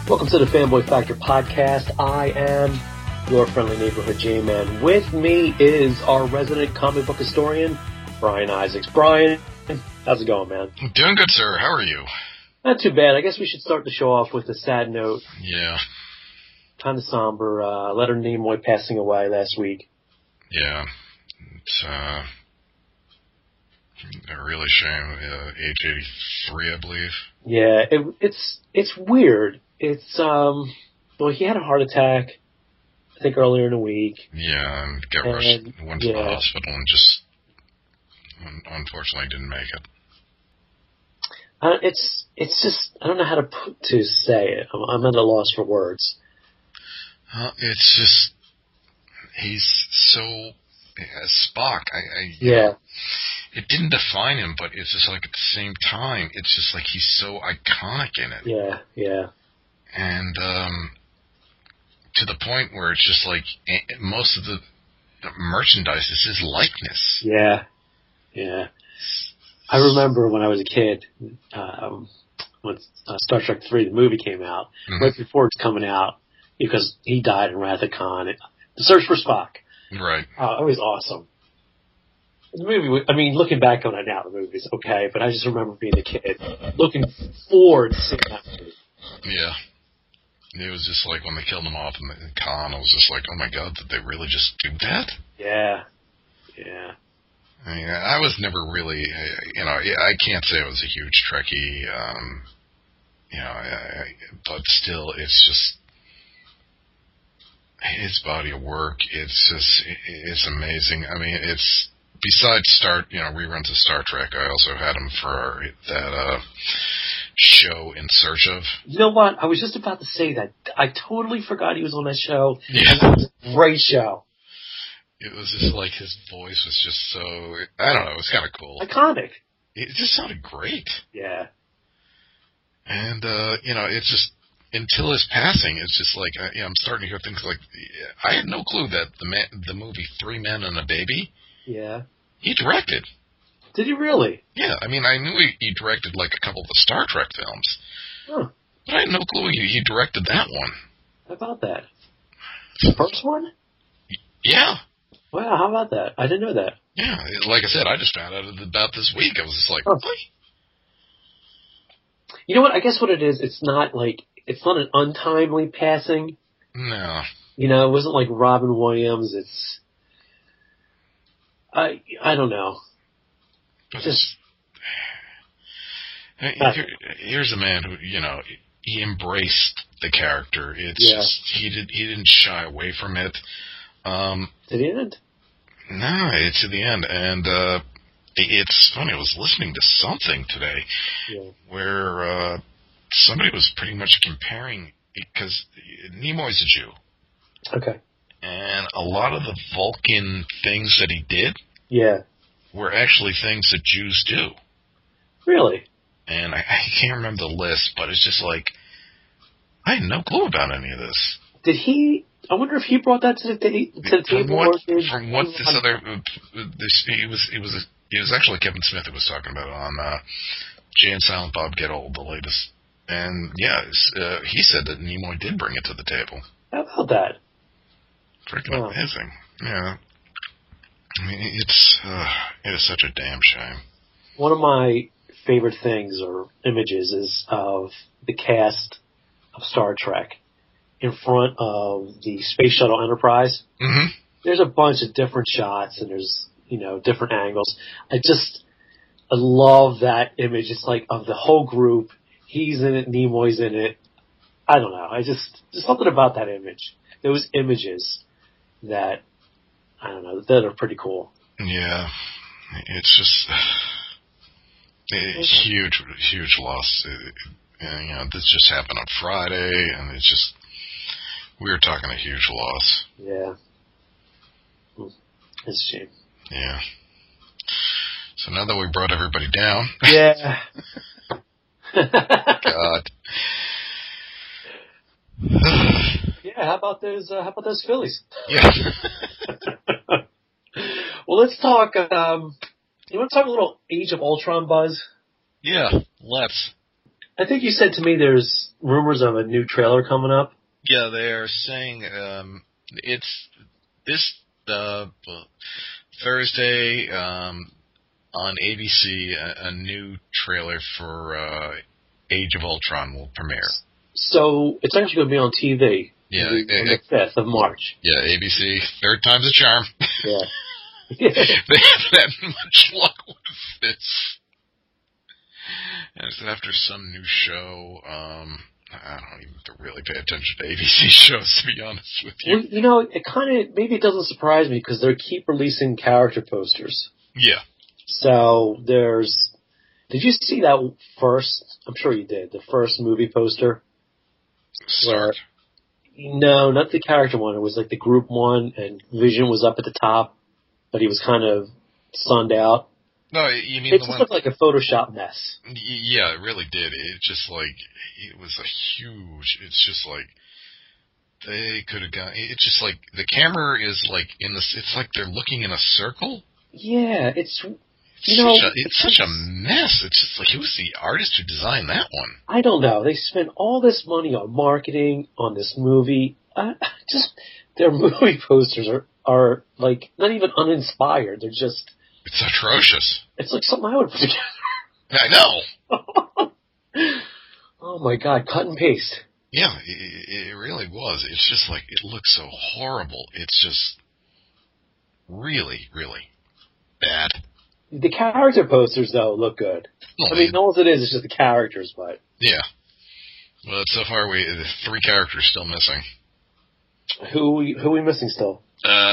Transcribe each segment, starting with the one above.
Welcome to the Fanboy Factor podcast. I am your friendly neighborhood J-Man. With me is our resident comic book historian, Brian Isaacs. Brian, how's it going, man? I'm doing good, sir. How are you? Not too bad. I guess we should start the show off with a sad note. Yeah. Kind of somber. Leonard Nimoy passing away last week. Yeah. It's a really shame. Age 83, I believe. Yeah, it's weird. It's, well, he had a heart attack, I think, earlier in the week. Yeah, and went to the hospital and just, unfortunately, didn't make it. It's just, I don't know how to say it. I'm at a loss for words. It's just, he's so, Spock, Yeah. It didn't define him, but it's just like at the same time, it's just like he's so iconic in it. Yeah, yeah. And to the point where it's just like most of the merchandise is his likeness. Yeah, yeah. I remember when I was a kid, when Star Trek 3, the movie came out, right before it's coming out, because he died in Wrath of Khan. The Search for Spock. Right. It was awesome. The movie, I mean, looking back on it now, the movie's okay, but I just remember being a kid, looking forward to seeing that movie. Yeah. It was just like when they killed him off in Khan, I was just like, oh my god, did they really just do that? Yeah. Yeah. I mean, I was never really, I can't say I was a huge Trekkie, but still, it's just, his body of work, it's amazing. I mean, it's, besides reruns of Star Trek, I also had him for that show In Search Of. You know what? I was just about to say that. I totally forgot he was on that show. Yeah. It was a great show. It was just like his voice was just so, I don't know, it was kind of cool. Iconic. It just sounded great. Yeah. And, it's just, until his passing, it's just like, I'm starting to hear things like, I had no clue that the movie Three Men and a Baby, yeah, he directed. Did he really? Yeah, I mean, I knew he directed like a couple of the Star Trek films. Huh. But I had no clue he directed that one. How about that? The first one? Yeah. Wow, how about that? I didn't know that. Yeah, like I said, I just found out about this week. I was just like, oh. What? You know what? I guess what it is, it's not an untimely passing. No. You know, it wasn't like Robin Williams. It's, I don't know. But here's a man who, he embraced the character. It's just, he didn't shy away from it. To the end? No, it's to the end. And it's funny, I was listening to something today where somebody was pretty much comparing, because Nimoy's a Jew. Okay. And a lot of the Vulcan things that he did were actually things that Jews do. Really? And I can't remember the list, but it's just like, I had no clue about any of this. Did he? I wonder if he brought that to the table. From what this other, it was actually Kevin Smith who was talking about it on Jay and Silent Bob Get Old, the latest. And he said that Nimoy did bring it to the table. How about that? Freaking amazing. Yeah. I mean, it is such a damn shame. One of my favorite things or images is of the cast of Star Trek in front of the Space Shuttle Enterprise. Mm-hmm. There's a bunch of different shots and there's, different angles. I love that image. It's like of the whole group. He's in it, Nimoy's in it. I don't know. Just something about that image. Those images that, I don't know, that are pretty cool. Yeah. It's just a huge loss. This just happened on Friday, and it's just, we were talking a huge loss. Yeah. It's a shame. Yeah. So now that we brought everybody down. Yeah. God. Yeah, how about those Phillies? Yeah. Well, let's talk, you want to talk a little Age of Ultron buzz? Yeah, let's. I think you said to me there's rumors of a new trailer coming up. Yeah, they are saying it's this Thursday on ABC. A new trailer for Age of Ultron will premiere. So it's actually going to be on TV. Yeah, on the 5th of March. Yeah, ABC. Third time's a charm. Yeah. They haven't had much luck with this. And it's after some new show. I don't even have to really pay attention to ABC shows, to be honest with you. Well, you know, it kind of, maybe it doesn't surprise me because they keep releasing character posters. Yeah. So did you see that first, I'm sure you did, the first movie poster? Stark? No, not the character one. It was like the group one, and Vision was up at the top, but he was kind of sunned out. No, you mean it the just one... looked like a Photoshop mess. Yeah, it really did. It just like, it was a huge, it's just like, they could have gone, it's just like, the camera is like in this, it's like they're looking in a circle. Yeah, it's such a mess. It's just like, who was the artist who designed that one? I don't know. They spent all this money on marketing on this movie. Their movie posters are like not even uninspired. They're just... It's atrocious. It's like something I would put together. I know. Oh my God, cut and paste. Yeah, it really was. It's just like, it looks so horrible. It's just really, really bad. The character posters, though, look good. Well, I mean, all it is just the characters, but... Yeah. Well, so far, the 3 characters still missing. Who are we missing still?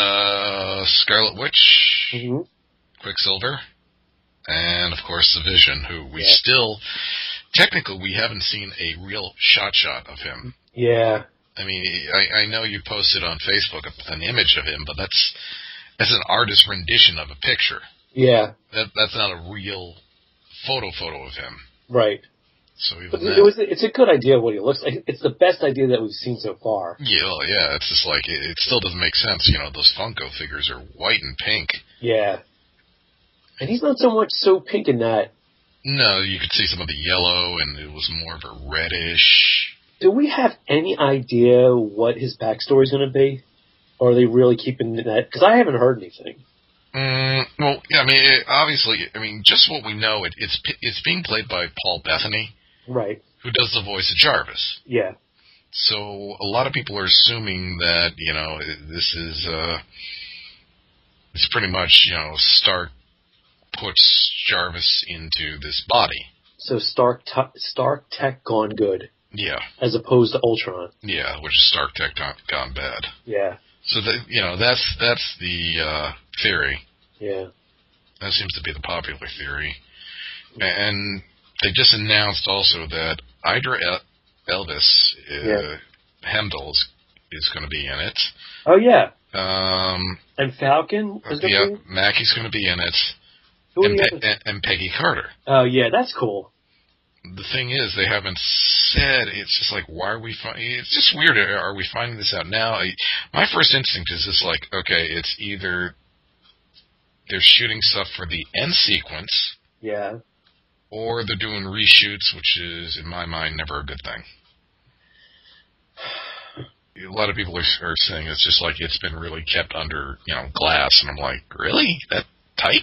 Scarlet Witch, mm-hmm. Quicksilver, and, of course, the Vision, who we still... Technically, we haven't seen a real shot of him. Yeah. I mean, I know you posted on Facebook an image of him, but that's an artist rendition of a picture. Yeah. That's not a real photo of him. Right. So even but it's a good idea what he looks like. It's the best idea that we've seen so far. Yeah, well, yeah. It's just like, it still doesn't make sense. You know, those Funko figures are white and pink. Yeah. And he's not so much so pink in that. No, you could see some of the yellow, and it was more of a reddish. Do we have any idea what his backstory is going to be? Or are they really keeping that? Because I haven't heard anything. Well, yeah, I mean, obviously, just what we know, it's being played by Paul Bettany. Right. Who does the voice of Jarvis. Yeah. So a lot of people are assuming that, this is, it's pretty much, Stark puts Jarvis into this body. So Stark Tech gone good. Yeah. As opposed to Ultron. Yeah, which is Stark Tech gone bad. Yeah. So that's the theory. Yeah. That seems to be the popular theory. And they just announced also that Idra Elvis Hemdall is going to be in it. Oh yeah. And Falcon is going to be? Mackie's going to be in it. And Peggy Carter. Oh yeah, that's cool. The thing is, they haven't said. It's just like, why are we finding? It's just weird. Are we finding this out now? My first instinct is just like, okay, it's either they're shooting stuff for the end sequence, yeah, or they're doing reshoots, which is, in my mind, never a good thing. A lot of people are saying it's just like it's been really kept under, glass, and I'm like, really? That tight?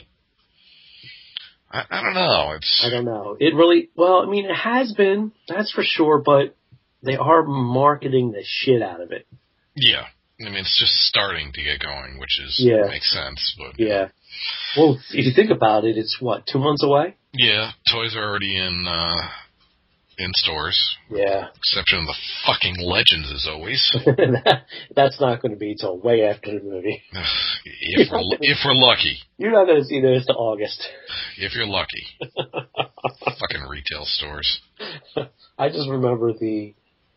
I don't know. I don't know. It really, it has been, that's for sure, but they are marketing the shit out of it. Yeah. It's just starting to get going, which makes sense. But yeah. Well, if you think about it, it's 2 months away? Yeah. Toys are already in stores. Yeah. Exception of the fucking Legends, as always. That's not going to be till way after the movie. if we're lucky. You're not going to see those till August. If you're lucky. Fucking retail stores. I just remember the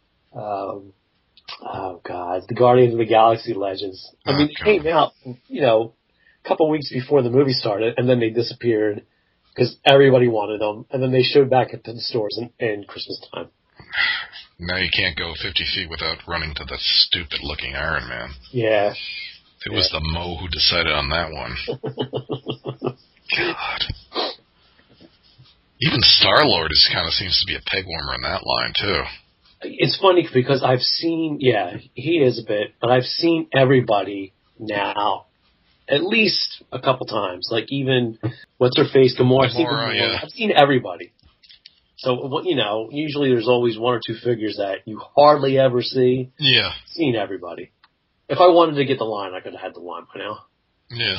Guardians of the Galaxy Legends. They came out, a couple weeks before the movie started, and then they disappeared because everybody wanted them, and then they showed back at the stores in Christmas time. Now you can't go 50 feet without running to the stupid-looking Iron Man. Yeah. It was the Mo who decided on that one. God. Even Star-Lord kind of seems to be a peg warmer in that line, too. It's funny because I've seen, he is a bit, but I've seen everybody now at least a couple times. Like even, what's her face, Gamora. I've seen everybody. So, usually there's always one or two figures that you hardly ever see. Yeah. I've seen everybody. If I wanted to get the line, I could have had the line by now. Yeah.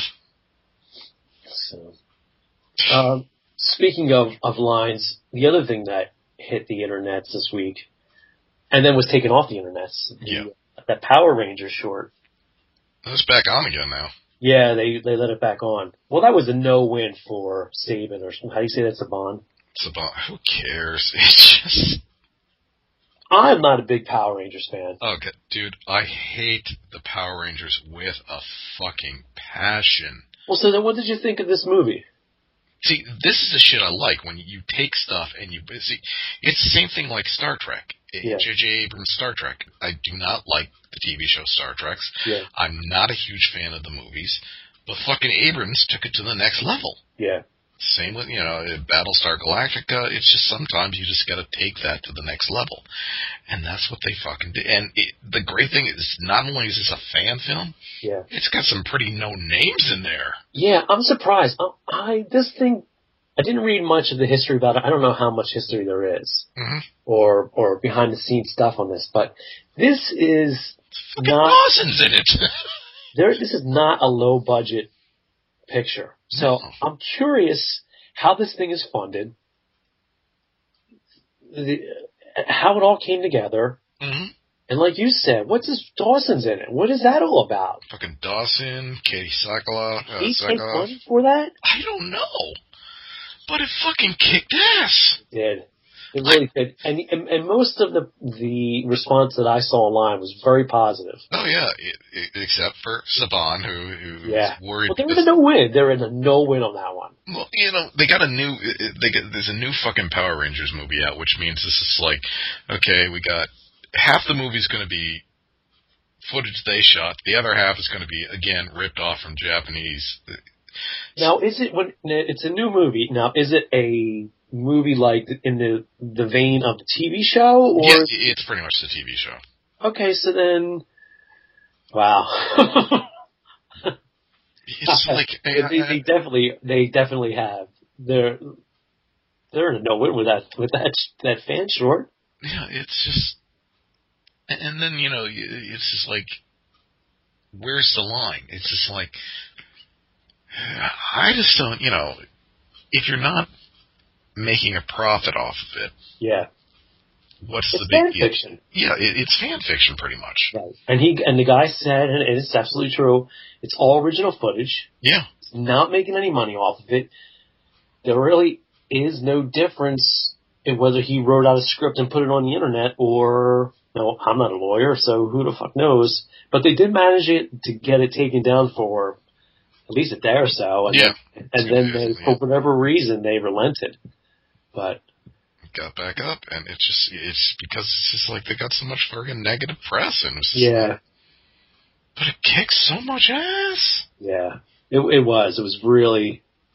So, speaking of lines, the other thing that hit the internets this week, and then was taken off the internets, that Power Rangers short. It's back on again now. Yeah, they let it back on. Well, that was a no-win for Saban, or how do you say that, Saban? Saban, who cares? It's just... I'm not a big Power Rangers fan. Okay, dude, I hate the Power Rangers with a fucking passion. Well, so then what did you think of this movie? See, this is the shit I like, when you take stuff and you... See, it's the same thing like Star Trek. J.J. Abrams' Star Trek. I do not like the TV show Star Trek. Yeah. I'm not a huge fan of the movies, but fucking Abrams took it to the next level. Yeah. Same with, Battlestar Galactica. It's just sometimes you just gotta take that to the next level. And that's what they fucking did. And the great thing is, not only is this a fan film, it's got some pretty known names in there. Yeah, I'm surprised. This thing, I didn't read much of the history about it. I don't know how much history there is. Mm-hmm. Or behind the scenes stuff on this, but this is fucking Dawson's in it. This is not a low budget picture. So I'm curious how this thing is funded, how it all came together, mm-hmm. and like you said, what's this Dawson's in it? What is that all about? Fucking Dawson, Katie Sackler. He take money for that? I don't know, but it fucking kicked ass. It did. It really did. And most of the response that I saw online was very positive. Oh, yeah, except for Saban, who was worried. Well, they were in a no-win. They're in a no-win on that one. Well, they got there's a new fucking Power Rangers movie out, which means this is like, okay, we got half the movie's going to be footage they shot. The other half is going to be, again, ripped off from Japanese. Now, when it's a new movie, now, is it a movie like in the vein of the TV show? Or? Yeah, it's pretty much the TV show. Okay, so then, wow. It's like they definitely have. They're in a no-win with that fan short. Yeah, it's just, and then it's just like, where's the line? It's just like, I just don't, if you're not making a profit off of it. Yeah. What's it's the big fan fiction? Yeah, it's fan fiction pretty much. Right. And the guy said, and it's absolutely true, it's all original footage. Yeah. It's not making any money off of it. There really is no difference in whether he wrote out a script and put it on the internet or, I'm not a lawyer, so who the fuck knows. But they did manage to get it taken down for at least a day or so. And then for whatever reason, they relented. But got back up, and it's because it's just like they got so much fucking negative press, and but it kicks so much ass. Yeah, it was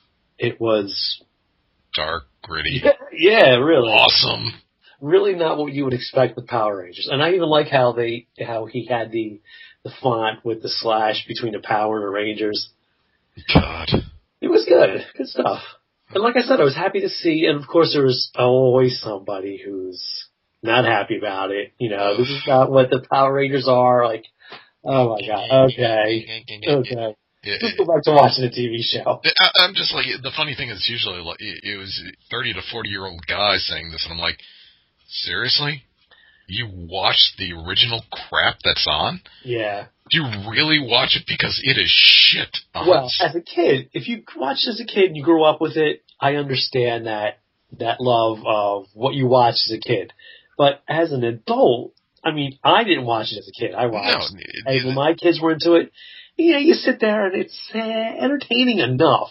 dark, gritty. Yeah, really awesome. Really not what you would expect with Power Rangers, and I even like how he had the font with the slash between the Power and the Rangers. God, it was good stuff. And like I said, I was happy to see, and of course there was always somebody who's not happy about it. This is not what the Power Rangers are. Like, oh my God, okay. Let's go back to watching a TV show. I'm just like, the funny thing is usually like, it was 30 to 40-year-old guys saying this, and I'm like, seriously? You watched the original crap that's on? Yeah. Do you really watch it? Because it is shit. Well, as a kid, if you watched as a kid and you grew up with it, I understand that love of what you watched as a kid. But as an adult, I mean, I didn't watch it as a kid. I watched it. And when my kids were into it, you sit there and it's entertaining enough.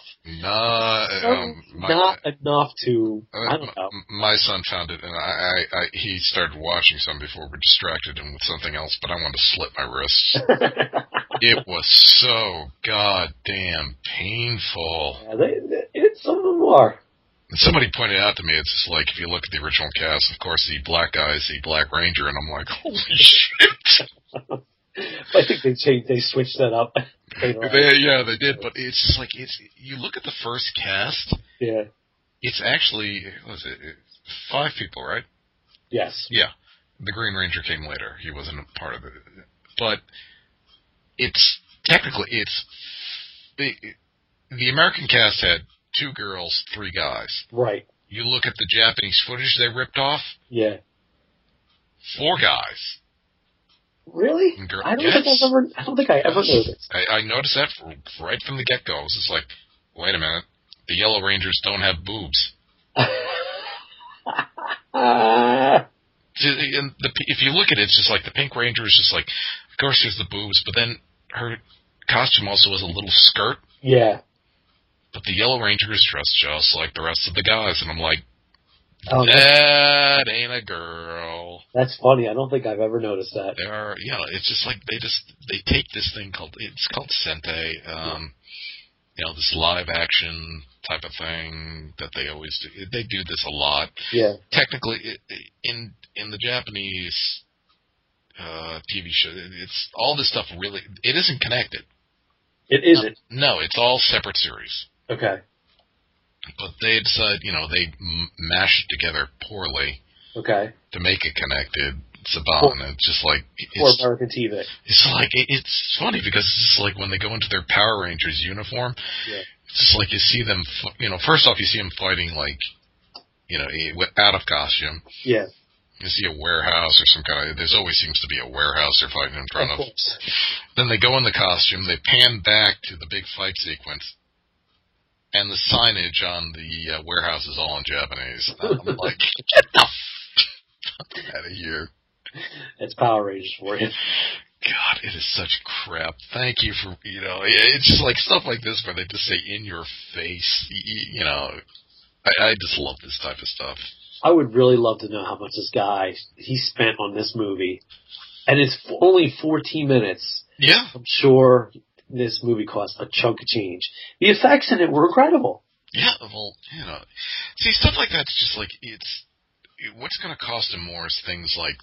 Not enough to, I don't know. My son found it, and he started watching some before we distracted him with something else, but I wanted to slit my wrists. It was so goddamn painful. Yeah, some of them are. And somebody pointed out to me, it's just like, if you look at the original cast, of course, the black guy is the Black Ranger, and I'm like, holy shit. I think they switched that up. They did, but it's just like, you look at the first cast, yeah, it's actually, what was it, 5 people, right? Yes. Yeah. The Green Ranger came later. He wasn't a part of it. But the American cast had 2 girls, 3 guys. Right. You look at the Japanese footage they ripped off. Yeah. 4 guys. Really? I don't think I ever noticed. I noticed that right from the get-go. I was just like, wait a minute. The Yellow Rangers don't have boobs. If you look at it, it's just like the Pink Ranger is just like, of course there's the boobs, but then her costume also was a little skirt. Yeah. But the Yellow Ranger is dressed just like the rest of the guys, and I'm like, that ain't a girl. That's funny. I don't think I've ever noticed that. It's just like they take this thing called Sentai, this live action type of thing that they always do. They do this a lot. Yeah. Technically, in the Japanese TV show, it's all this stuff really, it isn't connected. It isn't? No, it's all separate series. Okay. But they decide, they mash it together poorly. Okay. To make it connected. It's a bomb. It's just like... For American TV. It's like, it's funny because it's like when they go into their Power Rangers uniform, it's just like you see them, first off you see them fighting like, out of costume. Yeah. You see a warehouse or some kind of... There's always seems to be a warehouse they're fighting in front of. Then they go in the costume, they pan back to the big fight sequence, and the signage on the warehouse is all in Japanese. I'm like, get the fuck out of here. It's Power Rangers for you. God, it is such crap. Thank you for, it's just like stuff like this where they just say in your face, I just love this type of stuff. I would really love to know how much this guy, he spent on this movie. And it's only 14 minutes. Yeah. I'm sure this movie cost a chunk of change. The effects in it were incredible. Yeah, well, see, stuff like that's just like, what's going to cost him more is things like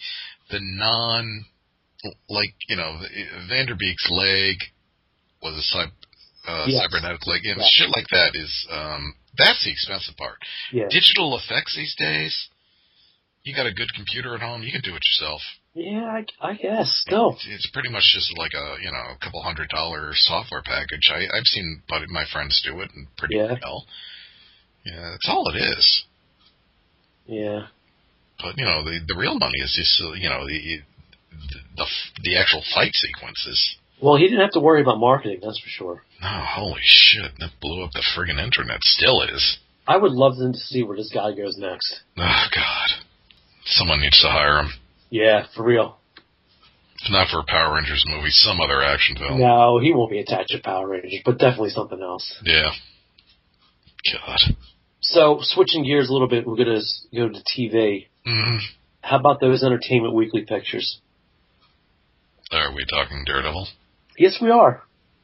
Vanderbeek's leg was a cybernetic leg, and shit like that is, that's the expensive part. Yeah. Digital effects these days, you got a good computer at home, you can do it yourself. Yeah, I guess. No. It's pretty much just like a couple $100 software package. I've seen my friends do it and pretty well. Yeah, that's all it is. Yeah. But, the real money is just, the actual fight sequences. Well, he didn't have to worry about marketing, that's for sure. No, holy shit. That blew up the friggin' internet. Still is. I would love them to see where this guy goes next. Oh, God. Someone needs to hire him. Yeah, for real. If not for a Power Rangers movie, some other action film. No, he won't be attached to Power Rangers, but definitely something else. Yeah. God. So, switching gears a little bit, we're going to go to TV. Mm-hmm. How about those Entertainment Weekly pictures? Are we talking Daredevil? Yes, we are.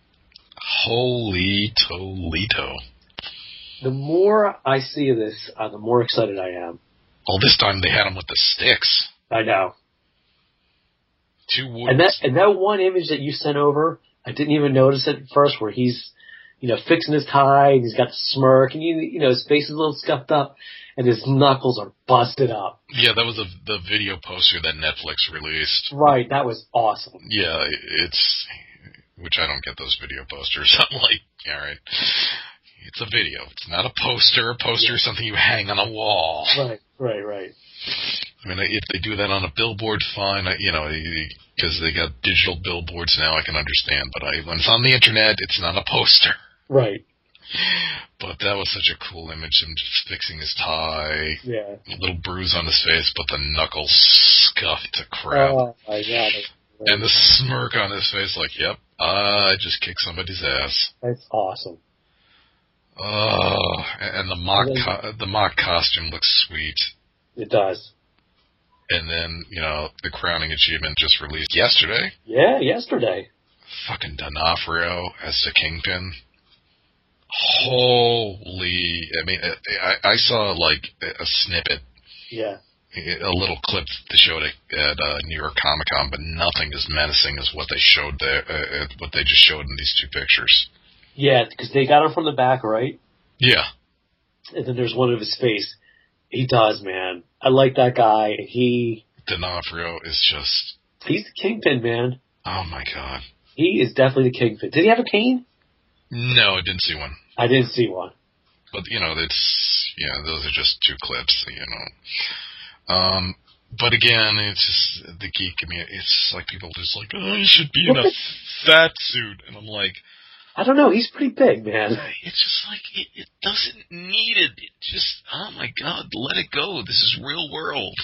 Holy Toledo. The more I see of this, the more excited I am. Well, this time they had him with the sticks. I know. 2 woods. And that one image that you sent over, I didn't even notice it at first, where he's, fixing his tie, and he's got the smirk, and his face is a little scuffed up, and his knuckles are busted up. Yeah, that was the video poster that Netflix released. Right, that was awesome. Yeah, which I don't get those video posters. I'm like, all right, it's a video. It's not a poster. A poster is something you hang on a wall. Right. I mean, if they do that on a billboard, fine, because they got digital billboards now, I can understand. But when it's on the internet, it's not a poster. Right. But that was such a cool image, him just fixing his tie. Yeah. A little bruise on his face, but the knuckles scuffed to crap. Oh, my God. And the smirk on his face, like, yep, I just kicked somebody's ass. That's awesome. Oh, and the mock costume looks sweet. It does. And then, the crowning achievement just released yesterday. Yeah, yesterday. Fucking D'Onofrio as the Kingpin. Holy! I mean, I saw like a snippet, Yeah. a little clip they showed at New York Comic Con, but nothing as menacing as what they showed there. What they just showed in these 2 pictures. Yeah, because they got him from the back, right? Yeah. And then there's one of his face. He does, man. I like that guy. D'Onofrio is just... He's the kingpin, man. Oh, my God. He is definitely the kingpin. Did he have a cane? No, I didn't see one. I didn't see one. But, those are just 2 clips, But again, it's just the geek. I mean, it's like people just like, oh, he should be in a fat suit. And I'm like... I don't know. He's pretty big, man. It's just like, it doesn't need it. It just, oh my God, let it go. This is real world.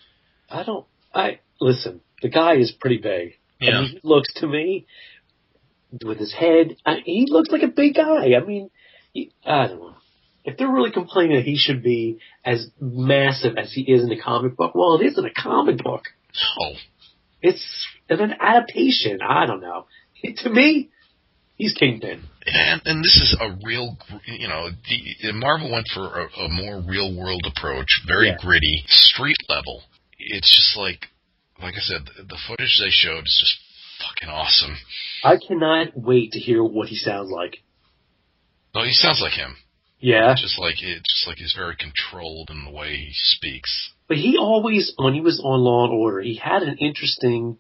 Listen, the guy is pretty big. Yeah. I mean, he looks to me, with his head, he looks like a big guy. I mean, I don't know. If they're really complaining that he should be as massive as he is in the comic book, well, it isn't a comic book. No. It's an adaptation. I don't know. To me, he's Kingpin. And this is a real, Marvel went for a more real-world approach, very gritty, street level. It's just like I said, the footage they showed is just fucking awesome. I cannot wait to hear what he sounds like. No, he sounds like him. Yeah. Just like he's very controlled in the way he speaks. But he always, when he was on Law and Order, he had an interesting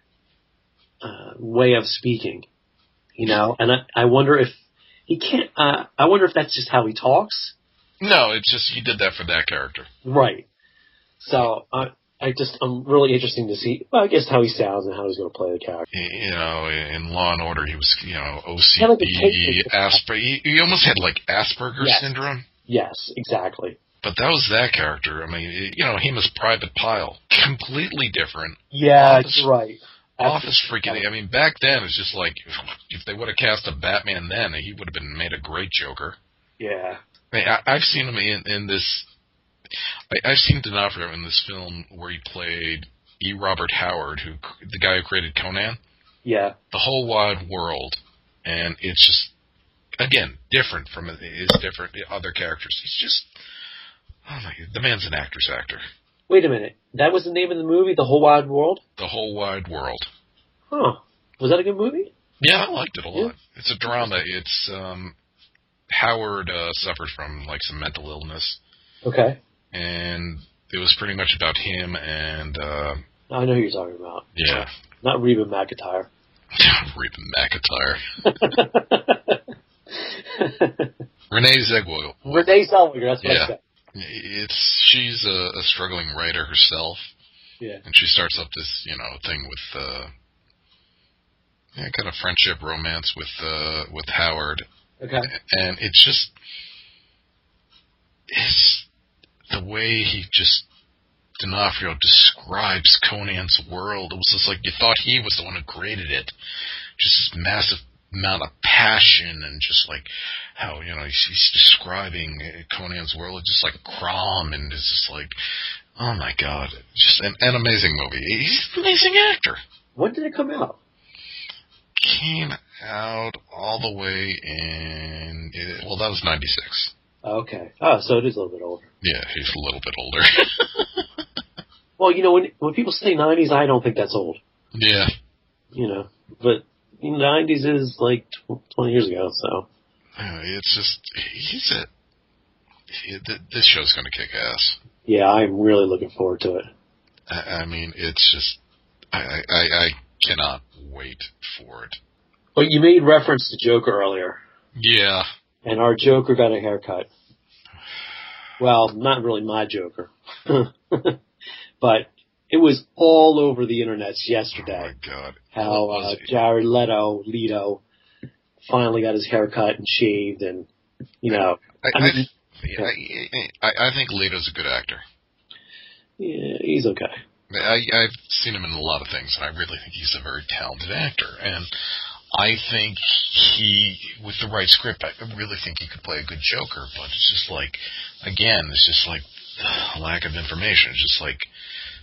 way of speaking. And I wonder if he can't. I wonder if that's just how he talks. No, it's just he did that for that character. Right. So I'm really interesting to see. Well, I guess how he sounds and how he's going to play the character. In Law and Order, he was OCD, Asperger. He almost had like Asperger's syndrome. Yes, exactly. But that was that character. I mean, him as Private Pyle, completely different. Yeah, that's right. Office freaking. I mean, back then it's just like if they would have cast a Batman then, he would have been made a great Joker. Yeah. I mean, I've seen him in this. I've seen D'Onofrio in this film where he played E. Robert Howard, the guy who created Conan. Yeah. The Whole Wide World, and it's just again different from his different other characters. He's just the man's an actor's actor. Wait a minute. That was the name of the movie, The Whole Wide World? The Whole Wide World. Huh. Was that a good movie? Yeah, I liked it a lot. It's a drama. It's Howard suffered from like some mental illness. Okay. And it was pretty much about him and... I know who you're talking about. Yeah. Not Reba McEntire. Reba McEntire. Renee Zellweger. Renee Zellweger, that's what I said. She's a struggling writer herself. Yeah. And she starts up this, thing with, kind of friendship romance with Howard. Okay. And it's the way D'Onofrio describes Conan's world. It was just like you thought he was the one who created it. Just this massive amount of passion and just like how, he's describing Conan's world. It's just like Crom and it's just like, oh my God. Just an amazing movie. He's an amazing actor. When did it come out? Came out all the way in, that was 96. Okay. Oh, so it is a little bit older. Yeah, he's a little bit older. Well, when people say 90s, I don't think that's old. Yeah. But 90s is like 20 years ago, so. It's just, this show's going to kick ass. Yeah, I'm really looking forward to it. I mean, it's just, I cannot wait for it. But you made reference to Joker earlier. Yeah. And our Joker got a haircut. Well, not really my Joker. But it was all over the internet yesterday. Oh my God. How Jared Leto finally got his haircut and shaved and, I think Leto's a good actor. Yeah, he's okay. I've seen him in a lot of things, and I really think he's a very talented actor. And I think with the right script, I really think he could play a good Joker. But it's just like, again, it's just like lack of information. It's just like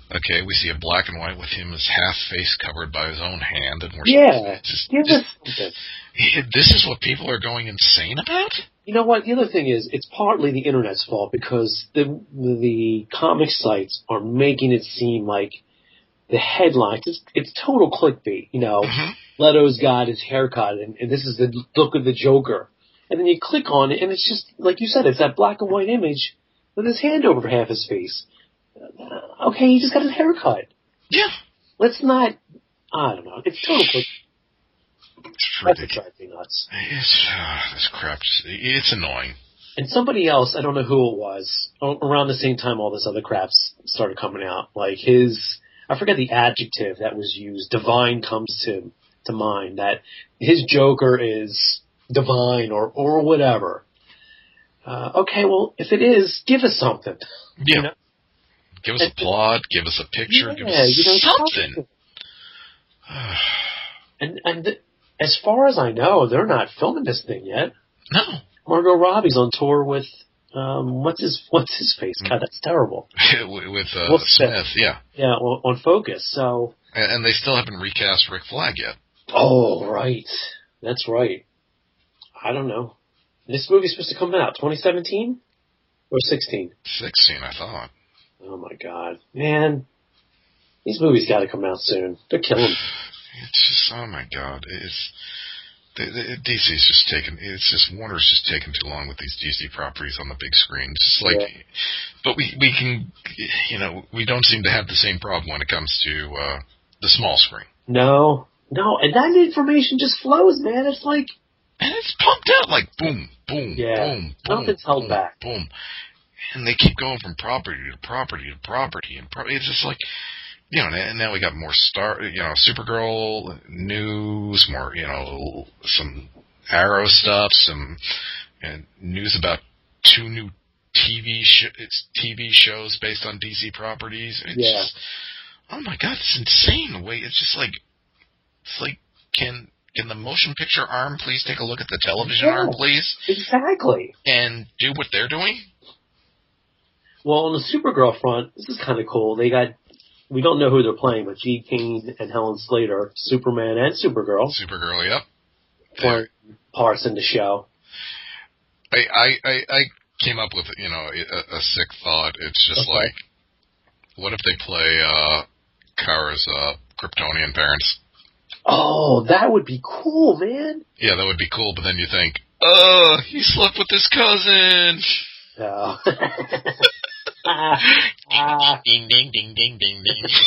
Okay, we see a black and white with him, his half face covered by his own hand, and we're give us something. This is what people are going insane about? You know what? The other thing is, it's partly the internet's fault because the comic sites are making it seem like the headlines, it's total clickbait. You know, Leto's got his haircut, and this is the look of the Joker. And then you click on it, and it's just, like you said, it's that black and white image with his hand over half his face. Okay, he just got his haircut. Yeah. Let's not, I don't know, it's total clickbait. It's ridiculous. That's what drives me nuts. This crap, it's annoying. And somebody else, I don't know who it was, around the same time all this other crap started coming out, like I forget the adjective that was used, divine comes to mind, that his Joker is divine or whatever. Okay, well, if it is, give us something. Yeah. You know? Give us a plot, give us a picture, give us something. And as far as I know, they're not filming this thing yet. No. Margot Robbie's on tour with, what's his face? God, that's terrible. with Smith, yeah. Yeah, on Focus, so. And they still haven't recast Rick Flag yet. Oh, right. That's right. I don't know. This movie's supposed to come out 2017 or 16? 16, I thought. Oh my God, man! These movies got to come out soon. They're killing me. It's just, oh my God, DC's just taking. It's just Warner's just taking too long with these DC properties on the big screen. It's just like, but we can, you know, we don't seem to have the same problem when it comes to the small screen. No, and that information just flows, man. It's like. And it's pumped out like boom, boom, boom, boom. Nothing's held back. Boom. And they keep going from property to property to property. And it's just like, you know, and now we got more Supergirl news, more, you know, some Arrow stuff, and news about 2 new TV shows based on DC properties. It's just, oh my God, it's insane the way it's like, can the motion picture arm please take a look at the television arm, please? Exactly. And do what they're doing? Well, on the Supergirl front, this is kind of cool. We don't know who they're playing, but G. Kane and Helen Slater, Superman and Supergirl. Supergirl, yep. Playing parts in the show. I came up with, you know, a sick thought. It's just like, what if they play Kara's Kryptonian parents? Oh, that would be cool, man. Yeah, that would be cool, but then you think, he slept with his cousin. Oh. Ding, ding, ding, ding, ding,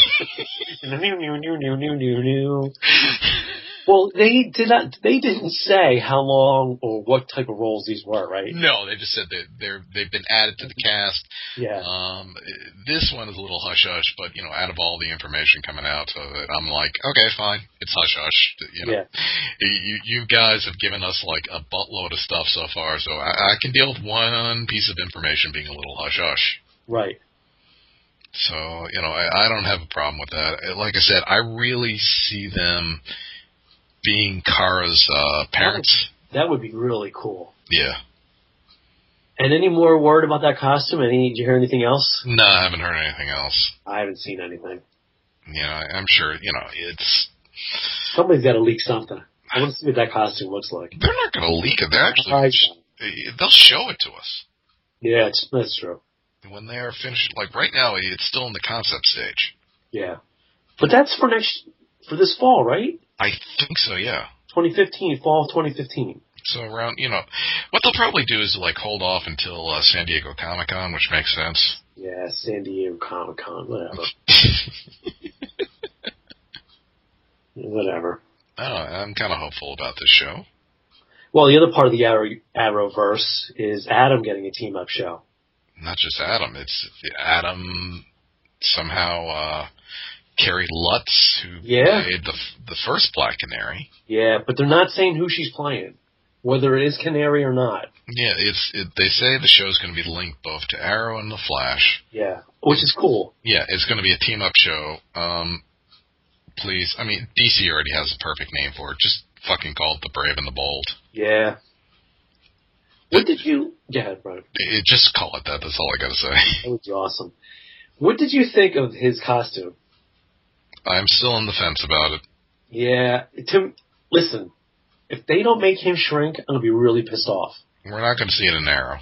ding. Well, they didn't say how long or what type of roles these were, right? No, they just said that they've been added to the cast. Yeah. This one is a little hush-hush, but, you know, out of all the information coming out of it, I'm like, okay, fine, it's hush-hush. You know, you guys have given us, like, a buttload of stuff so far, so I can deal with one piece of information being a little hush-hush. Right. So, you know, I don't have a problem with that. Like I said, I really see them being Kara's parents. That would be really cool. Yeah. And any more word about that costume? Did you hear anything else? No, I haven't heard anything else. I haven't seen anything. You know, I'm sure, you know, it's... Somebody's got to leak something. I want to see what that costume looks like. They're not going to leak it. They're actually... They'll show it to us. Yeah, that's true. When they are finished, like right now, it's still in the concept stage. Yeah. But that's for this fall, right? I think so, yeah. 2015, fall of 2015. So around, you know, what they'll probably do is like hold off until San Diego Comic-Con, which makes sense. Yeah, San Diego Comic-Con, whatever. Whatever. I'm kind of hopeful about this show. Well, the other part of the Arrowverse is Adam getting a team-up show. Not just Adam. It's Adam somehow Carrie Lutz, who played the first Black Canary. Yeah, but they're not saying who she's playing, whether it is Canary or not. Yeah, they say the show's going to be linked both to Arrow and The Flash. Yeah, which is cool. Yeah, it's going to be a team-up show. Please, I mean, DC already has a perfect name for it. Just fucking call it The Brave and the Bold. Yeah. What did you... Yeah, right. Just call it that. That's all I got to say. That would be awesome. What did you think of his costume? I'm still on the fence about it. Yeah, listen, if they don't make him shrink, I'm going to be really pissed off. We're not going to see it in Arrow.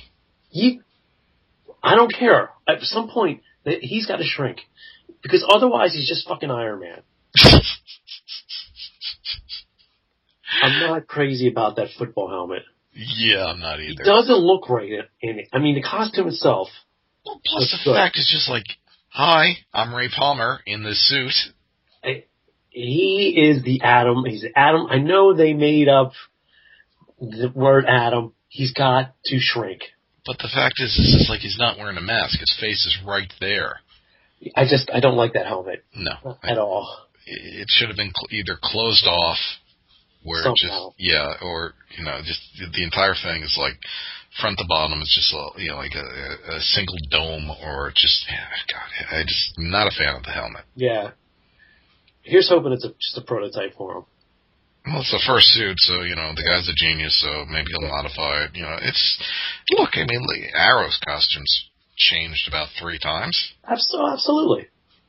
I don't care. At some point, he's got to shrink. Because otherwise, he's just fucking Iron Man. I'm not crazy about that football helmet. Yeah, I'm not either. He doesn't look right in it. I mean, the costume itself. Well, plus the fact is just like, hi, I'm Ray Palmer in this suit. He is the Atom. He's Atom. I know they made up the word Atom. He's got to shrink. But the fact is, it's just like he's not wearing a mask. His face is right there. I don't like that helmet. No. At all. It should have been either closed off, where somehow. or, just the entire thing is like, front to bottom is just, like a single dome, or just, God, I'm not a fan of the helmet. Yeah. Here's hoping it's just a prototype for him. Well, it's the first suit, so, the guy's a genius, so maybe he'll modify it. Look, I mean, Arrow's costumes changed about 3 times. Absolutely.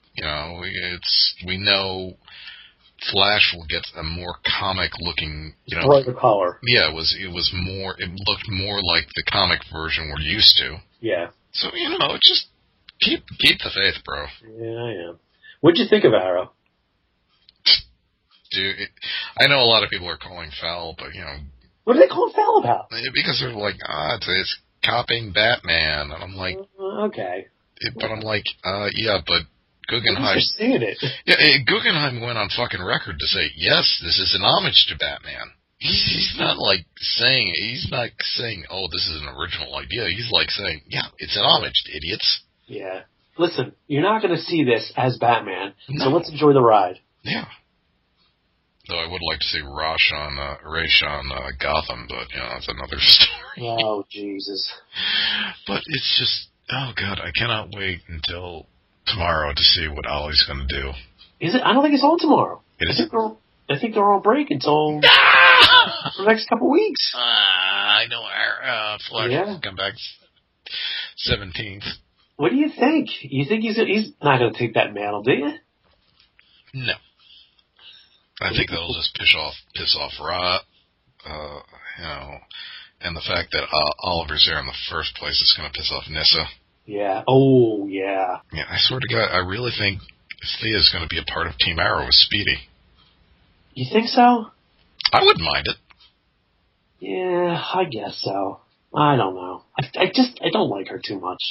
We know Flash will get a more comic-looking, brighter color. Yeah, it looked more like the comic version we're used to. Yeah. So, just keep the faith, bro. Yeah, I am. What'd you think of Arrow? Dude, I know a lot of people are calling foul, but, What are they calling foul about? Because they're like, it's copying Batman, and I'm like... okay. But I'm like, yeah, but Guggenheim... You're seeing it. Yeah, Guggenheim went on fucking record to say, yes, this is an homage to Batman. He's not like saying, oh, this is an original idea. He's like saying, yeah, it's an homage, idiots. Yeah. Listen, you're not going to see this as Batman, no. So let's enjoy the ride. Yeah. Though I would like to see Ra's on Gotham, but, that's another story. Oh, Jesus. But it's just, oh, God, I cannot wait until tomorrow to see what Ollie's going to do. Is it? I don't think it's on tomorrow. I think they're on break until the next couple weeks. I know our Flash will come back 17th. What do you think? You think he's not going to take that mantle, do you? No. I think that'll just piss off Ra, and the fact that Oliver's there in the first place is going to piss off Nyssa. Yeah. Oh, yeah. Yeah, I swear to God, I really think Thea's going to be a part of Team Arrow with Speedy. You think so? I wouldn't mind it. Yeah, I guess so. I don't know. I don't like her too much.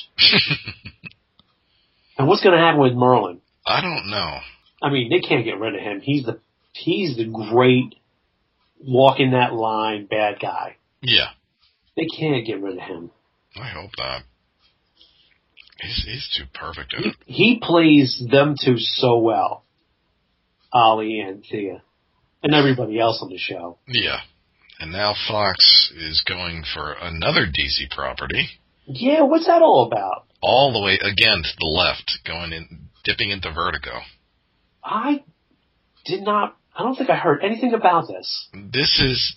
And what's going to happen with Merlin? I don't know. I mean, they can't get rid of him. He's the great walking that line bad guy. Yeah. They can't get rid of him. I hope not. He's too perfect in it. He plays them two so well. Ollie and Thea. And everybody else on the show. Yeah. And now Fox is going for another DC property. Yeah, what's that all about? All the way, again, to the left, dipping into Vertigo. I don't think I heard anything about this. This is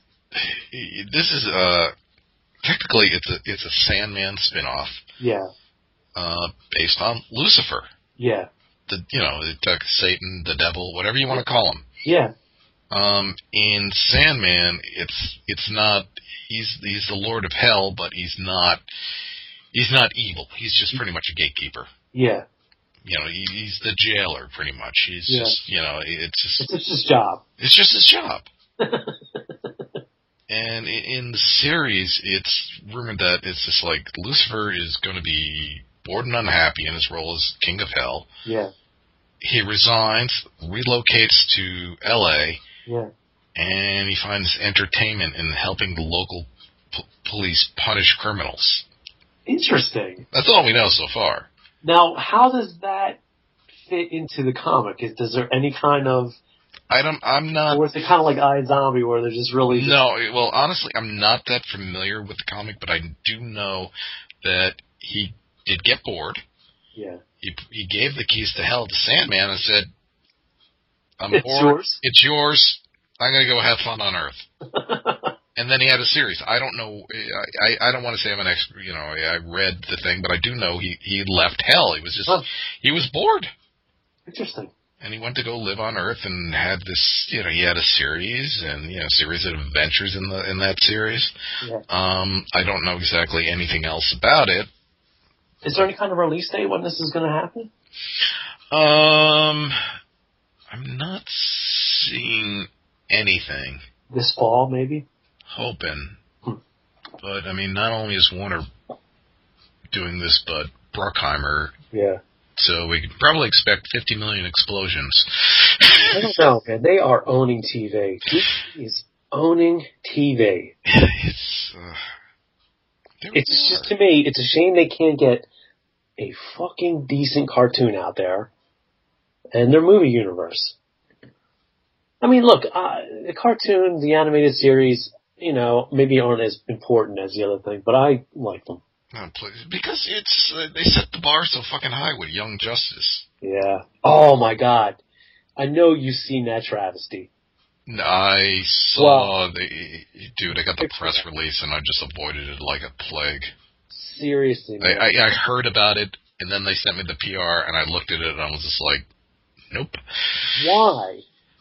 technically it's a Sandman spinoff. Yeah. Based on Lucifer. Yeah. It took Satan, the devil, whatever you want to call him. Yeah. In Sandman, it's not, he's the Lord of Hell, but he's not evil. He's just pretty much a gatekeeper. Yeah. He's the jailer, pretty much. He's just, it's his job. It's just his job. And in the series, it's rumored that it's just like Lucifer is going to be bored and unhappy in his role as King of Hell. Yeah. He resigns, relocates to L.A., yeah, and he finds entertainment in helping the local police punish criminals. Interesting. That's all we know so far. Now, how does that fit into the comic? Is there any kind of... I'm not... Or is it kind of like iZombie where they're just really... No, well, honestly, I'm not that familiar with the comic, but I do know that he did get bored. Yeah. He gave the keys to hell to Sandman and said, It's yours. It's yours. I'm going to go have fun on Earth. And then he had a series. I don't know. I don't want to say I'm an expert. I read the thing, but I do know he left hell. He was just he was bored. Interesting. And he went to go live on Earth and had this. He had a series and a series of adventures in that series. Yeah. I don't know exactly anything else about it. Is there any kind of release date when this is going to happen? I'm not seeing anything. This fall, maybe? Hoping. But, not only is Warner doing this, but Bruckheimer. Yeah. So we could probably expect 50 million explosions. I don't know, man. They are owning TV. Disney is owning TV. It's just, to me, it's a shame they can't get a fucking decent cartoon out there and their movie universe. Look, the cartoon, the animated series, maybe aren't as important as the other thing, but I like them. No, please. Because they set the bar so fucking high with Young Justice. Yeah. Oh my God. I know you've seen that travesty. I saw dude, I got the press release and I just avoided it like a plague. Seriously, man. I heard about it and then they sent me the PR and I looked at it and I was just like, nope. Why?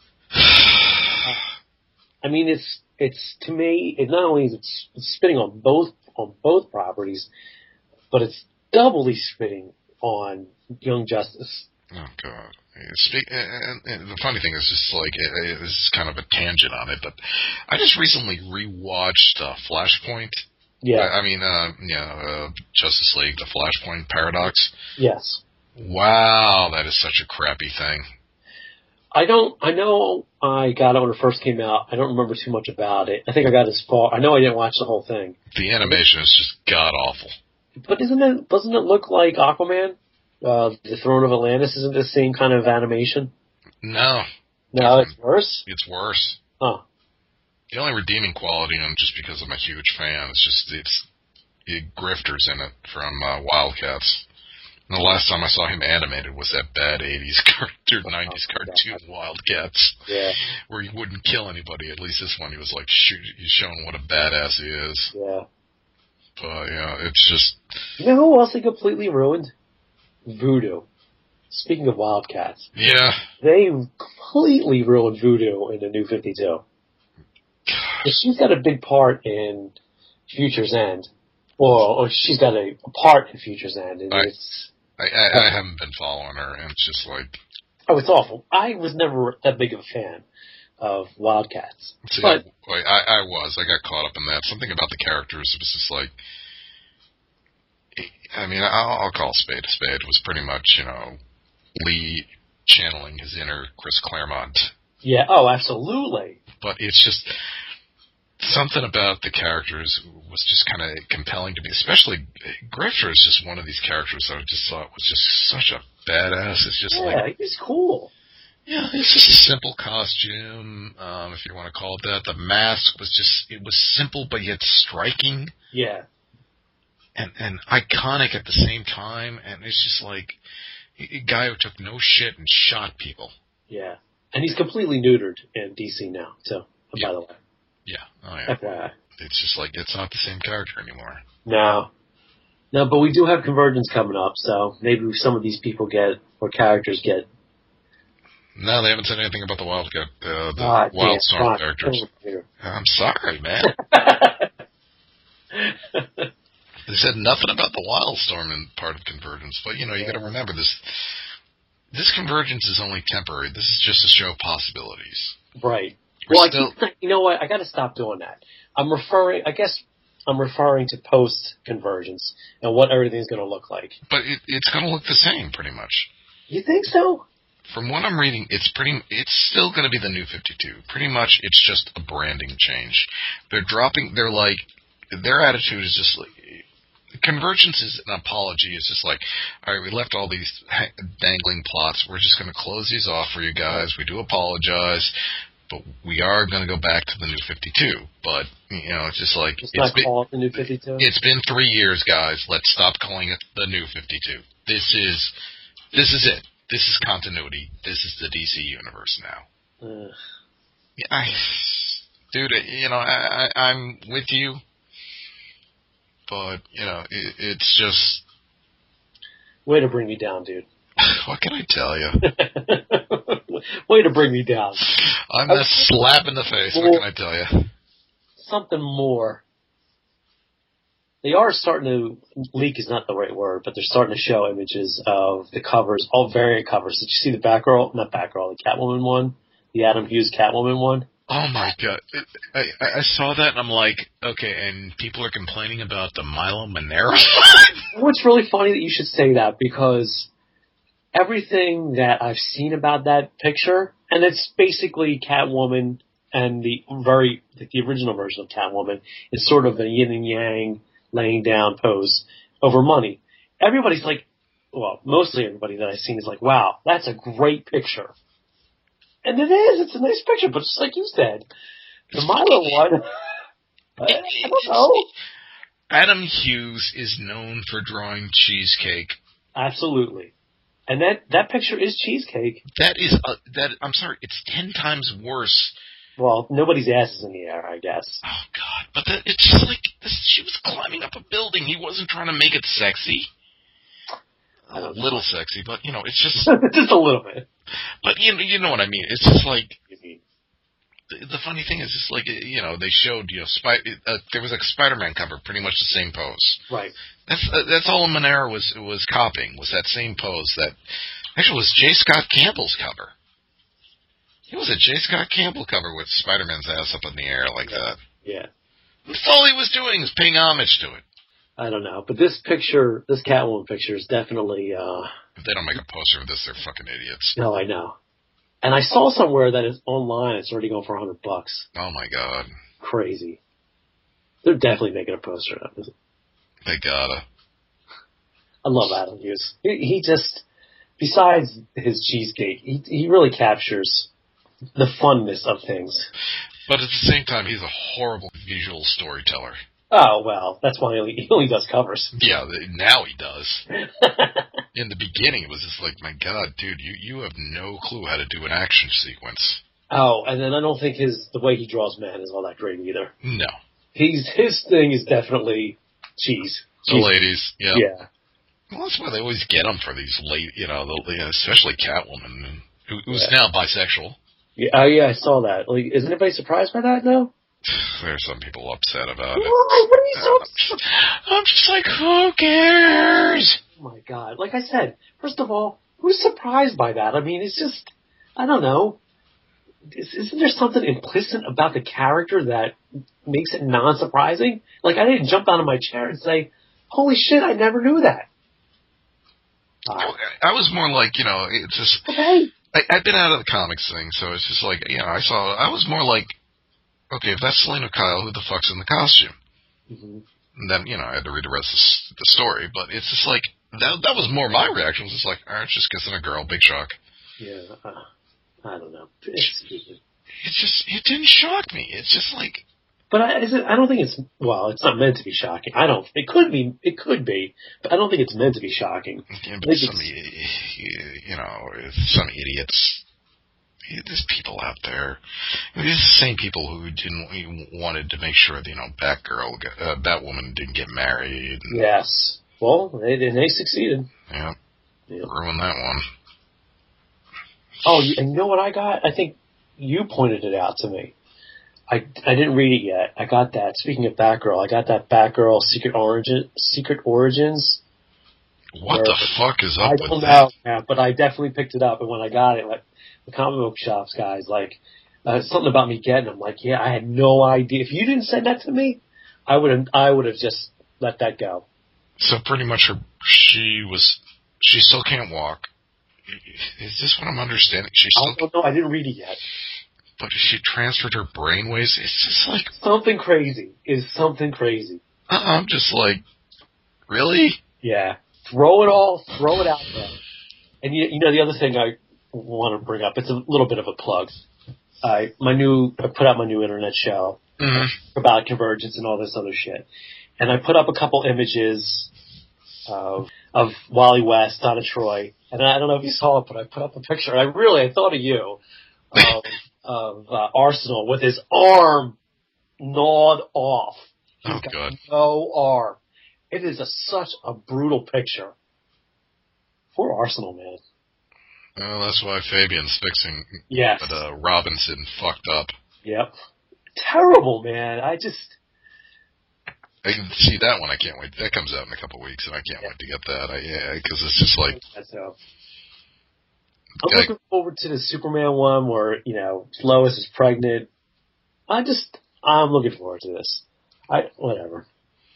It's to me, it not only is it's spitting on both properties, but it's doubly spitting on Young Justice. Oh God! And the funny thing is, just like this is kind of a tangent on it, but I just recently rewatched Flashpoint. Yeah. Justice League, the Flashpoint Paradox. Yes. Wow, that is such a crappy thing. I know I got it when it first came out. I don't remember too much about it. I think I got as far. I know I didn't watch the whole thing. The animation is just god awful. But doesn't it look like Aquaman? The Throne of Atlantis isn't the same kind of animation? No. No, it's worse? It's worse. Huh. The only redeeming quality, and just because I'm a huge fan, is just it's Grifter's in it from Wildcats. And the last time I saw him animated was that bad 80s cartoon, 90s cartoon Wildcats, where he wouldn't kill anybody. At least this one, he was like, he's showing what a badass he is. Yeah. But, it's just... You know who else they completely ruined? Voodoo. Speaking of Wildcats. Yeah. They completely ruined Voodoo in the New 52. She's got a big part in Future's End. Or she's got a part in Future's End. And I haven't been following her, and it's just like... Oh, it's awful. I was never that big of a fan of Wildcats. See, but I was. I got caught up in that. Something about the characters was just like... I'll call a spade a spade. It was pretty much, Lee channeling his inner Chris Claremont. Yeah, oh, absolutely. But it's just... Something about the characters was just kind of compelling to me, especially Grifter is just one of these characters that I just thought was just such a badass. It's just he's cool. Yeah, it's just a simple costume, if you want to call it that. The mask was it was simple but yet striking. Yeah. And iconic at the same time, and it's just like a guy who took no shit and shot people. Yeah. And he's completely neutered in DC now, so, by the way. Yeah. Oh, yeah. FYI. It's just like, it's not the same character anymore. No, but we do have Convergence coming up, so maybe some of these people characters get. No, they haven't said anything about the Wildstorm characters. I'm sorry, man. They said nothing about the Wildstorm in part of Convergence, but, you got to remember this Convergence is only temporary. This is just to show possibilities. Right. You know what? I got to stop doing that. I'm referring to post-Convergence and what everything's going to look like. But it's going to look the same, pretty much. You think so? From what I'm reading, it's still going to be the New 52. Pretty much, it's just a branding change. Their attitude is just like, Convergence is an apology. It's just like, all right, we left all these dangling plots. We're just going to close these off for you guys. We do apologize. But we are going to go back to the New 52. But, it's just like... Let's not call it the New 52? It's been 3 years, guys. Let's stop calling it the New 52. This is it. This is continuity. This is the DC universe now. dude, I'm with you, but, it's just... Way to bring me down, dude. What can I tell you? Way to bring me down. I'm that slap in the face, what can I tell you? Something more. They are starting to, leak is not the right word, but they're starting to show images of the covers, all variant covers. Did you see the the Catwoman one? The Adam Hughes Catwoman one? Oh my god. I saw that and I'm like, okay, and people are complaining about the Milo Manero? What's really funny that you should say that, because everything that I've seen about that picture, and it's basically Catwoman and the original version of Catwoman, is sort of a yin and yang laying down pose over money. Everybody's like, well, mostly everybody that I've seen is like, wow, that's a great picture. And it is. It's a nice picture, but just like you said, the Milo one, I don't know. Adam Hughes is known for drawing cheesecake. Absolutely. And that picture is cheesecake. I'm sorry, it's 10 times worse. Well, nobody's ass is in the air, I guess. Oh, God. But it's just like, she was climbing up a building. He wasn't trying to make it sexy. A little sexy, but, it's just... just a little bit. But, you know what I mean. It's just like... The funny thing is, it's like, they showed, there was a Spider-Man cover, pretty much the same pose. Right. That's all Monero was copying, was that same pose that... Actually, was J. Scott Campbell's cover. It was a J. Scott Campbell cover with Spider-Man's ass up in the air like that. Yeah. That's all he was doing, was paying homage to it. I don't know, but this Catwoman picture is definitely, If they don't make a poster of this, they're fucking idiots. No, I know. And I saw somewhere that it's online, it's already going for $100. Oh my god. Crazy. They're definitely making a poster of it. They gotta. I love Adam Hughes. He just, besides his cheesecake, he really captures the funness of things. But at the same time, he's a horrible visual storyteller. Oh, well, that's why he only does covers. Yeah, now he does. In the beginning, it was just like, my god, dude, you have no clue how to do an action sequence. Oh, and then I don't think the way he draws men is all that great either. No. His thing is definitely cheese. The ladies, yeah. Yeah. Well, that's why they always get them for these especially Catwoman, who's now bisexual. Yeah, yeah, I saw that. Like, is anybody surprised by that, though? There's some people upset about it. Why? What are you so upset? I'm just like, who cares? Oh my god. Like I said, first of all, who's surprised by that? I mean, it's just, I don't know. Isn't there something implicit about the character that makes it non-surprising? Like, I didn't jump out of my chair and say, holy shit, I never knew that. I was more like, it's just... Okay. I've been out of the comics thing, so it's just like, I was more like, okay, if that's Selena Kyle, who the fuck's in the costume? Mm-hmm. And then, I had to read the rest of the story, but it's just like, that was more my reaction, was just like, alright, it's just kissing a girl, big shock. Yeah, I don't know. It's stupid. It didn't shock me. It's just like... But I don't think it's not meant to be shocking. It could be, but I don't think it's meant to be shocking. Yeah, but some idiots, there's people out there, these are the same people who wanted to make sure that, Batwoman didn't get married. Yes. Well, they succeeded. Yeah. Ruined that one. Oh, and you know what I got? I think you pointed it out to me. I didn't read it yet. I got that. Speaking of Batgirl, I got that Batgirl Secret Origins. What the fuck is up with that? I don't know, yeah, but I definitely picked it up. And when I got it, like the comic book shops guys, something about me getting them. Like, yeah, I had no idea. If you didn't send that to me, I would have just let that go. So pretty much she still can't walk. Is this what I'm understanding? I don't know. I didn't read it yet. But she transferred her brainwaves. It's just like... Something crazy. I'm just like, really? Yeah. Throw it out there. And the other thing I want to bring up, it's a little bit of a plug. I put out my new internet show about convergence and all this other shit. And I put up a couple images of Wally West, Donna Troy. And I don't know if you saw it, but I put up a picture. I thought of you. Of Arsenal with his arm gnawed off. He's Oh, got God. no arm. It is such a brutal picture. Poor Arsenal, man. Well, that's why Fabian's fixing. Yes. But Robinson fucked up. Yep. Terrible, man. I can see that one. I can't wait. That comes out in a couple of weeks, and I can't wait to get that. Because it's just like. I'm looking forward to the Superman one where, Lois is pregnant. I'm looking forward to this. Whatever.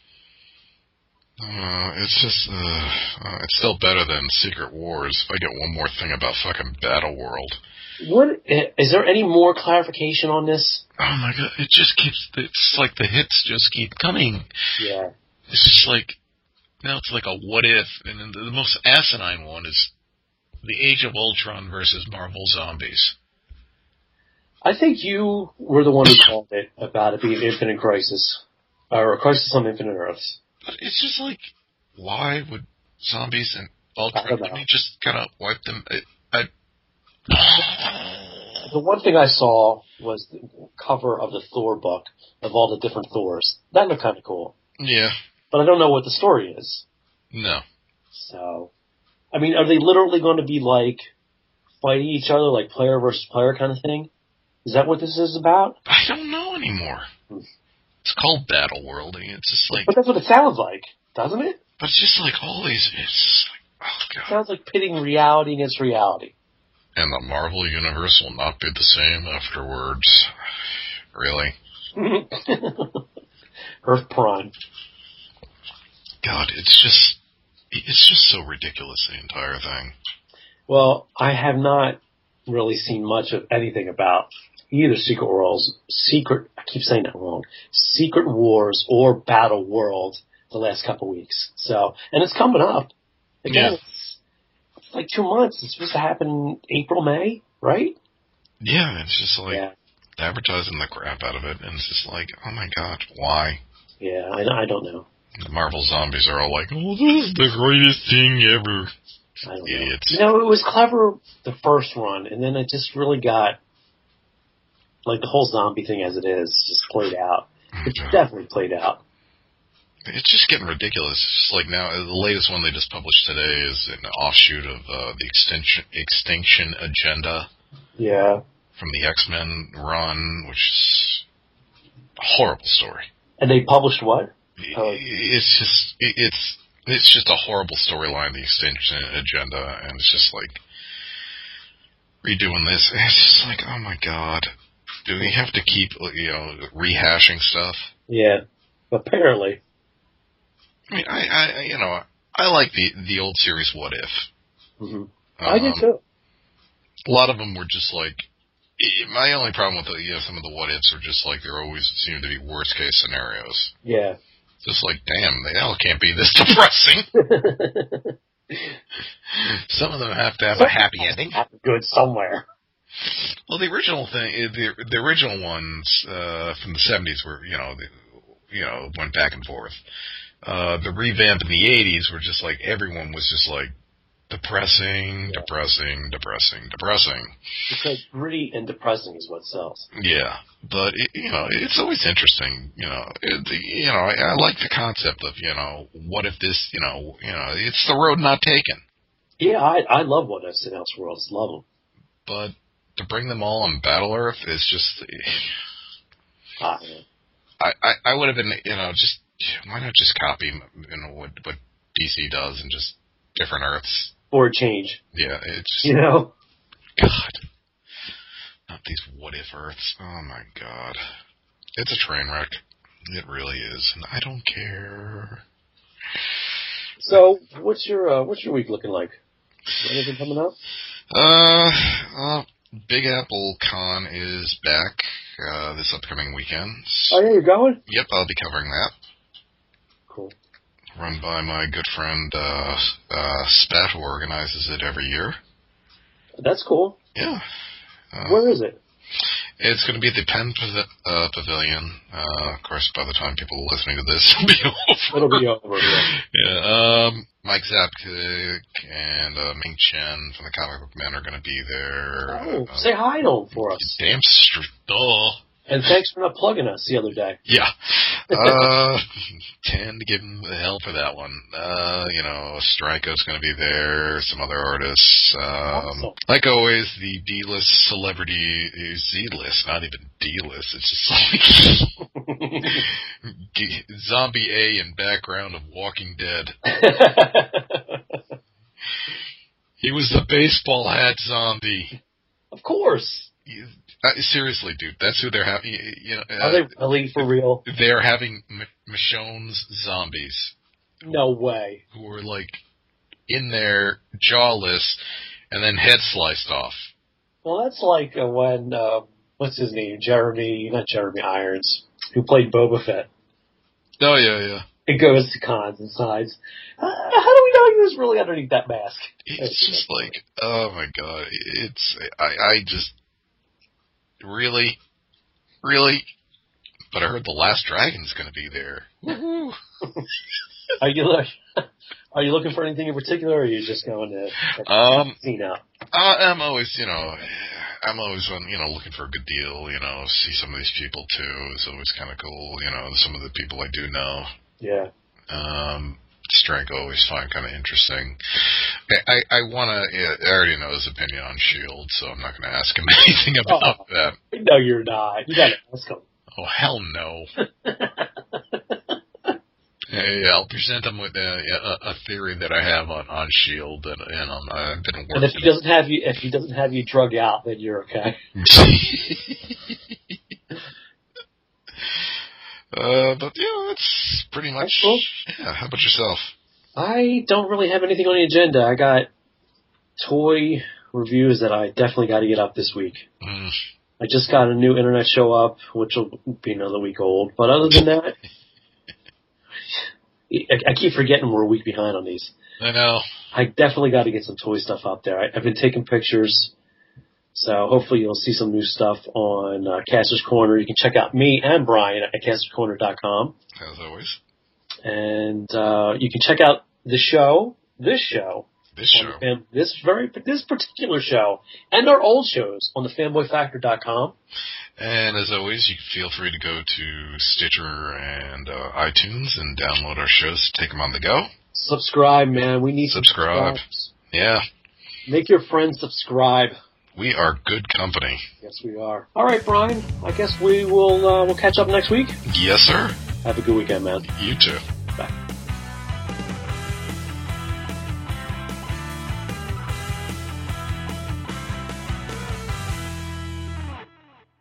It's just, it's still better than Secret Wars. If I get one more thing about fucking Battle World. Is there any more clarification on this? Oh my God, it's like the hits just keep coming. Yeah. It's just like, now it's like a what if, and then the most asinine one is the Age of Ultron versus Marvel Zombies. I think you were the one who called it about it being Infinite Crisis. Or a Crisis on Infinite Earths. But it's just like, why would zombies and Ultron, let me just kind of wipe them, The one thing I saw was the cover of the Thor book of all the different Thors. That looked kind of cool. Yeah. But I don't know what the story is. No. So, I mean, are they literally going to be like fighting each other, like player versus player kind of thing? Is that what this is about? I don't know anymore. It's called Battle World. It's just like. But that's what it sounds like, doesn't it? But it's just like all these. It's like, oh God. It sounds like pitting reality against reality. And the Marvel Universe will not be the same afterwards. Really? Earth Prime. God, it's just so ridiculous, the entire thing. Well, I have not really seen much of anything about either I keep saying that wrong, Secret Wars or Battle World the last couple weeks. So, and it's coming up. Again, yeah. It's like 2 months. It's supposed to happen April, May, right? Yeah, it's just like advertising the crap out of it, and it's just like, oh my God, why? Yeah, I don't know. The Marvel Zombies are all like, oh, this is the greatest thing ever. I don't Idiots. know. It was clever the first run, and then it just really got, like the whole zombie thing as it is, just played out. It's definitely played out. It's just getting ridiculous. It's just like now, the latest one they just published today is an offshoot of the Extinction Agenda. Yeah. From the X-Men run, which is a horrible story. And they published what? It's just a horrible storyline, the Extinction Agenda, and it's just like redoing this. It's just like, oh my God, do we have to keep rehashing stuff? Yeah, apparently. I mean, I like the old series What If. Mm-hmm. I did too. A lot of them were just like. My only problem with some of the what ifs are just like there always seem to be worst case scenarios. Yeah. Just like, damn, they all can't be this depressing. Some of them have to have a happy ending. Good somewhere. Well, the original thing, the original ones from the 70s were, went back and forth. The revamp in the 80s were just like everyone was just like. Depressing. Because gritty and depressing is what sells. Yeah, but it's always interesting. I like the concept of what if this, it's the road not taken. Yeah, I love what ifs in Elseworlds. Love them. But to bring them all on Battle Earth is just. I would have been, just why not just copy, what DC does and just different Earths. Or change. Yeah, it's... God. Not these what-if Earths. Oh, my God. It's a train wreck. It really is. And I don't care. So, what's your week looking like? Anything coming up? Big Apple Con is back this upcoming weekend. Oh, yeah, you're going? Yep, I'll be covering that. Cool. Run by my good friend Spat, who organizes it every year. That's cool. Yeah. Where is it? It's going to be at the Penn Pavilion. Of course, by the time people are listening to this, it'll be over. It'll be over, yeah. Yeah. Mike Zapkik and Ming Chen from the Comic Book Men are going to be there. Oh, say hi to them for us. Damn straight. And thanks for not plugging us the other day. Yeah. Tend to give him the hell for that one. Strikeout's going to be there, some other artists. Awesome. Like always, the D-list celebrity is Z-list, not even D-list. It's just like Zombie A in background of Walking Dead. He was the baseball hat zombie. Of course. Seriously, dude, that's who they're having. Are they really for real? They're having Michonne's zombies. No way. Who are like in there, jawless, and then head sliced off. Well, that's like when what's his name? Not Jeremy Irons, who played Boba Fett. Oh yeah. It goes to cons and sides. How do we know he was really underneath that mask? It's just like, oh my god, I just. Really? But I heard The Last Dragon's going to be there. Woohoo! Are you looking for anything in particular, or are you just going to scene out? I'm always looking for a good deal. See some of these people too. It's always kind of cool. Some of the people I do know. Yeah. Strank I always find kind of interesting. I already know his opinion on S.H.I.E.L.D., so I'm not going to ask him anything about that. No, you're not. You got to ask him. Oh, hell no. Hey, I'll present him with a theory that I have on S.H.I.E.L.D., and I've been working. And if he doesn't have you drug out, then you're okay. But that's pretty much. That's cool. Yeah. How about yourself? I don't really have anything on the agenda. I got toy reviews that I definitely got to get up this week. I just got a new internet show up, which will be another week old. But other than that, I keep forgetting we're a week behind on these. I know. I definitely got to get some toy stuff up there. I've been taking pictures. So hopefully you'll see some new stuff on Caster's Corner. You can check out me and Brian at casterscorner.com. As always. And you can check out this particular show, and our old shows on the fanboyfactor.com. And as always, you can feel free to go to Stitcher and iTunes and download our shows. Take them on the go. Subscribe, man. We need subscribe. Yeah. Make your friends subscribe. We are good company. Yes, we are. All right, Brian. I guess we'll catch up next week. Yes, sir. Have a good weekend, man. You too.